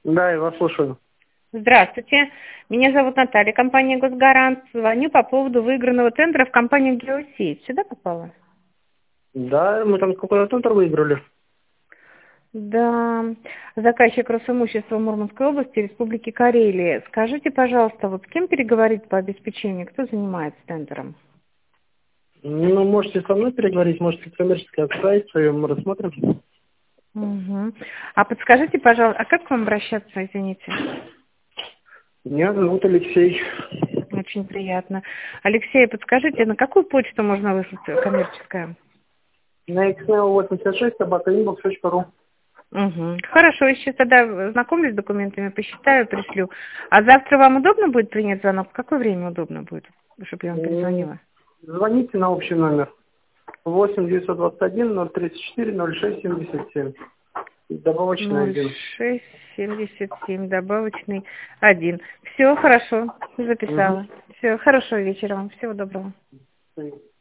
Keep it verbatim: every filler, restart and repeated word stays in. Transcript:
Да, я вас слушаю. Здравствуйте. Меня зовут Наталья, компания «Госгарант». Звоню по поводу выигранного тендера в компанию «Геосеть». Сюда попала? Да, мы там какой-то тендер выиграли. Да. Заказчик Росимущества Мурманской области, Республики Карелия. Скажите, пожалуйста, вот с кем переговорить по обеспечению? Кто занимается тендером? Ну, можете со мной переговорить, можете коммерческий сайт, мы рассмотрим. Угу. А подскажите, пожалуйста, а как к вам обращаться, извините? Меня зовут Алексей. Очень приятно. Алексей, подскажите, на какую почту можно выслать коммерческое? На икс эн эл восемьдесят шесть собака инбокс точка ру. Угу. Хорошо, еще тогда знакомлюсь с документами, посчитаю, пришлю. А завтра вам удобно будет принять звонок? В какое время удобно будет, чтобы я вам перезвонила? Звоните на общий номер восемь девятьсот двадцать один ноль тридцать четыре ноль шесть семьдесят семь. Добавочный ноль один. шесть семьдесят семь, добавочный один. Все, хорошо, записала. Угу. Все, хорошего вечера вам, всего доброго.